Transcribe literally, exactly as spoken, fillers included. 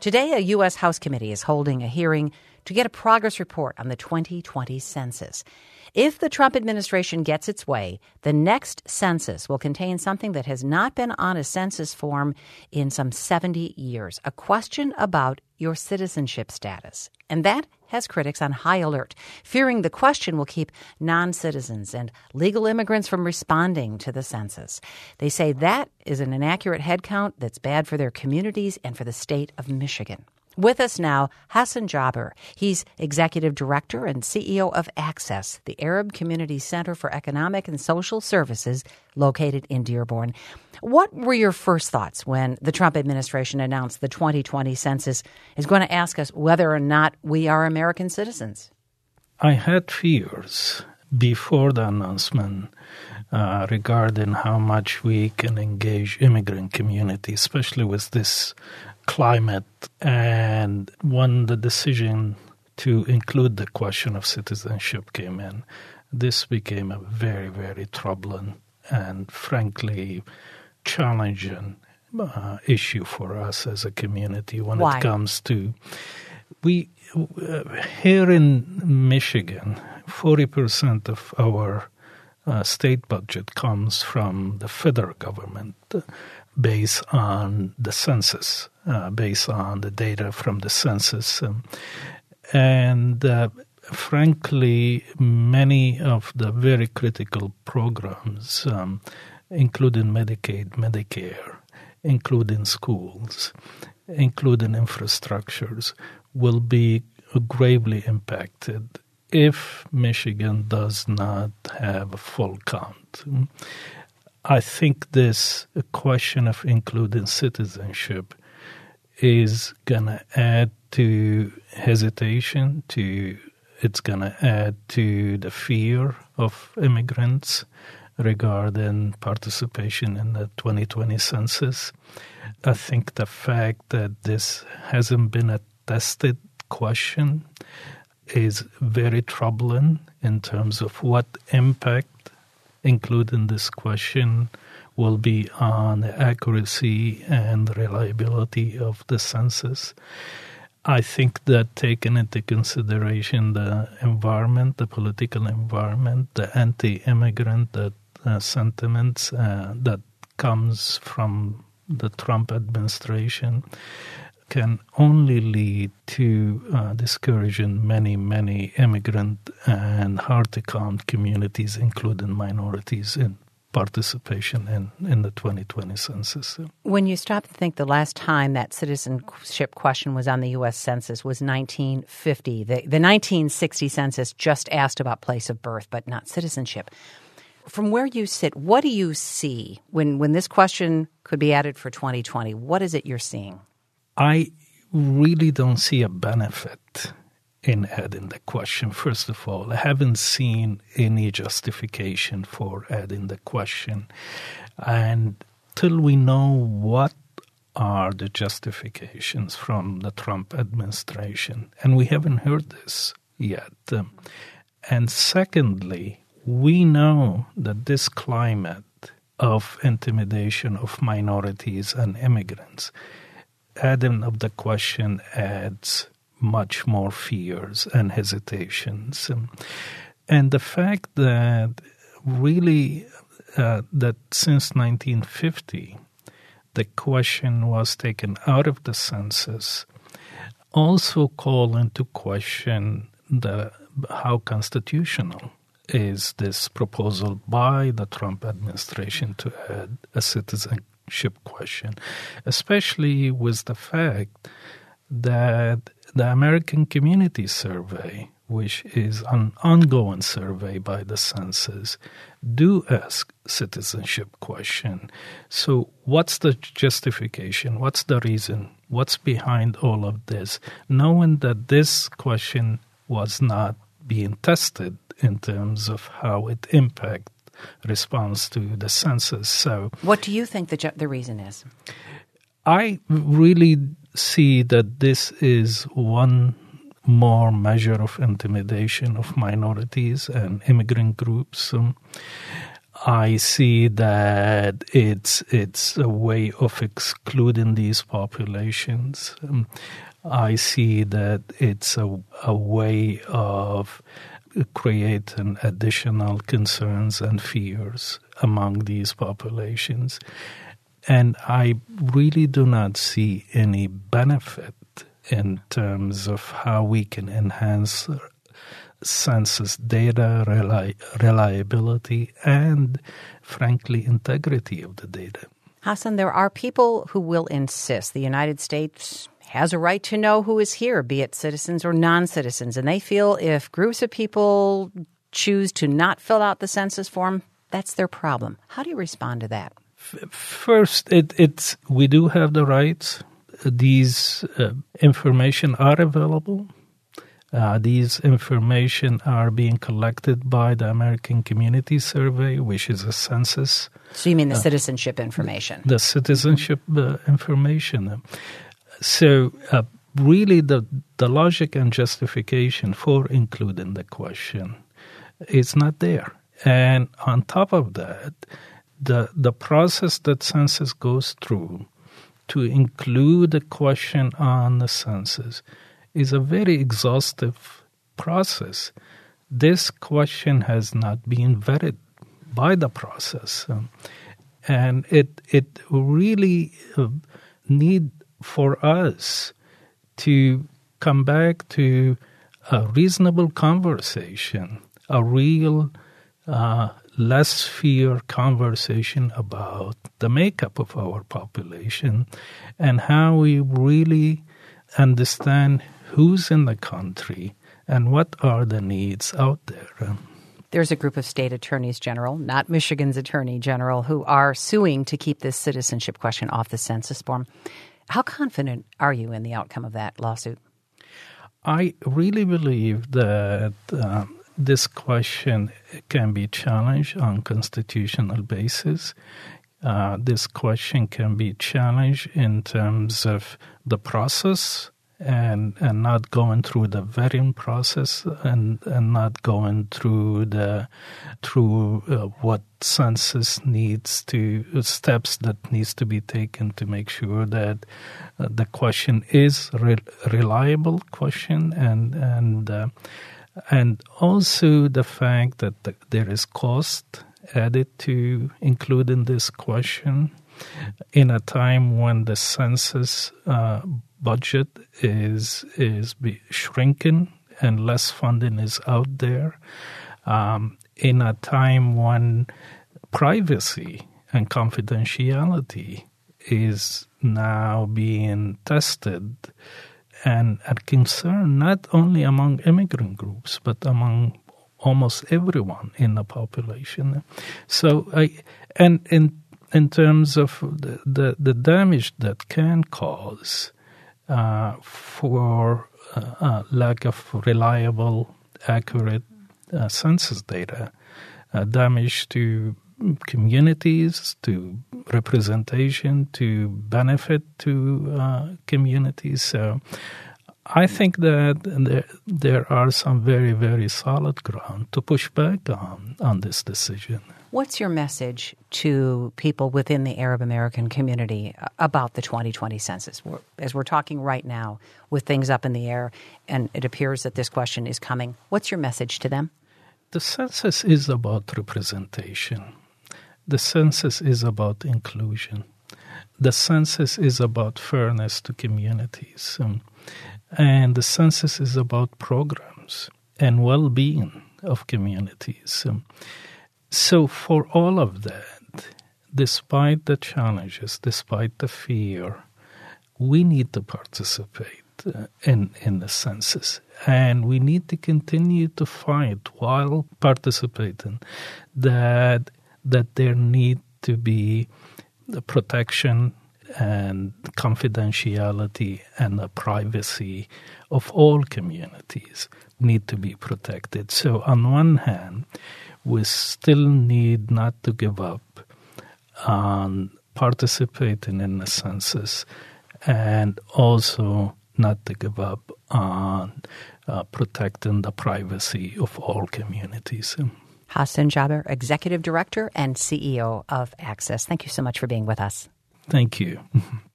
Today, a U S. House committee is holding a hearing to get a progress report on the twenty twenty census. If the Trump administration gets its way, the next census will contain something that has not been on a census form in some seventy years, a question about your citizenship status. And that has critics on high alert, fearing the question will keep non-citizens and legal immigrants from responding to the census. They say that is an inaccurate headcount that's bad for their communities and for the state of Michigan. With us now, Hassan Jaber. He's Executive Director and C E O of Access, the Arab Community Center for Economic and Social Services located in Dearborn. What were your first thoughts when the Trump administration announced the twenty twenty census is going to ask us whether or not we are American citizens? I had fears before the announcement uh, regarding how much we can engage immigrant community, especially with this climate. And when the decision to include the question of citizenship came in, this became a very, very troubling and frankly challenging uh, issue for us as a community when Why? It comes to we uh, here in Michigan, forty percent of our uh, state budget comes from the federal government uh, based on the census, uh, based on the data from the census. Um, and uh, frankly, many of the very critical programs, um, including Medicaid, Medicare, including schools, including infrastructures, will be gravely impacted if Michigan does not have a full count. I think this question of including citizenship is going to add to hesitation, to it's going to add to the fear of immigrants regarding participation in the twenty twenty census. I think the fact that this hasn't been a tested question is very troubling in terms of what impact including this question will be on the accuracy and reliability of the census. I think that taking into consideration the environment, the political environment, the anti-immigrant that, uh, sentiments uh, that comes from the Trump administration can only lead to uh, discouraging many, many immigrant and hard-to-count communities, including minorities, in participation in, in the twenty twenty census. When you stop to think, the last time that citizenship question was on the U S Census was nineteen fifty. The, the nineteen sixty census just asked about place of birth, but not citizenship. From where you sit, what do you see when, when this question could be added for twenty twenty? What is it you're seeing? I really don't see a benefit in adding the question. First of all, I haven't seen any justification for adding the question. And till we know what are the justifications from the Trump administration, and we haven't heard this yet. Um, and secondly, we know that this climate of intimidation of minorities and immigrants, adding of the question adds much more fears and hesitations. Um, and the fact that really uh, that since nineteen fifty, the question was taken out of the census, also call into question the how constitutional is this proposal by the Trump administration to add a citizenship question, especially with the fact that the American Community Survey, which is an ongoing survey by the census, do ask citizenship question. So what's the justification? What's the reason? What's behind all of this? Knowing that this question was not being tested in terms of how it impacts response to the census. So, what do you think the ju- the reason is? I really see that this is one more measure of intimidation of minorities and immigrant groups. Um, I see that it's it's a way of excluding these populations. Um, I see that it's a, a way of creating additional concerns and fears among these populations. And I really do not see any benefit in terms of how we can enhance census data reli- reliability and, frankly, integrity of the data. Hassan, there are people who will insist the United States has a right to know who is here, be it citizens or non-citizens, and they feel if groups of people choose to not fill out the census form, that's their problem. How do you respond to that? First, it, it's we do have the rights. These uh, information are available. Uh, these information are being collected by the American Community Survey, which is a census. So you mean the uh, citizenship information? The citizenship uh, information. So uh, really the, the logic and justification for including the question is not there. And on top of that, the the process that census goes through to include a question on the census is a very exhaustive process. This question has not been vetted by the process. Um, and it it really uh, need for us to come back to a reasonable conversation, a real uh, less fear conversation about the makeup of our population and how we really understand who's in the country and what are the needs out there. There's a group of state attorneys general, not Michigan's attorney general, who are suing to keep this citizenship question off the census form. How confident are you in the outcome of that lawsuit? I really believe that uh, this question can be challenged on constitutional basis. Uh, this question can be challenged in terms of the process and and not going through the vetting process and, and not going through the through uh, what census needs to steps that needs to be taken to make sure that uh, the question is re- reliable question and and uh, and also the fact that the, there is cost added to including this question in a time when the census uh, budget is is be shrinking and less funding is out there, um, in a time when privacy and confidentiality is now being tested and a concern not only among immigrant groups but among almost everyone in the population. So, I and in in terms of the the, the damage that can cause uh, for uh, uh, lack of reliable, accurate uh, census data, uh, damage to communities, to representation, to benefit to uh, communities. So I think that there, there are some very, very solid ground to push back on, on this decision. What's your message to people within the Arab American community about the twenty twenty census? We're, as we're talking right now with things up in the air and it appears that this question is coming, what's your message to them? The census is about representation. The census is about inclusion. The census is about fairness to communities. Um, and the census is about programs and well-being of communities. Um, so for all of that, despite the challenges, despite the fear, we need to participate uh, in, in the census. And we need to continue to fight while participating that that there need to be the protection and confidentiality and the privacy of all communities need to be protected. So on one hand, we still need not to give up on participating in the census and also not to give up on uh, protecting the privacy of all communities. Hassan Jaber, Executive Director and C E O of Access. Thank you so much for being with us. Thank you.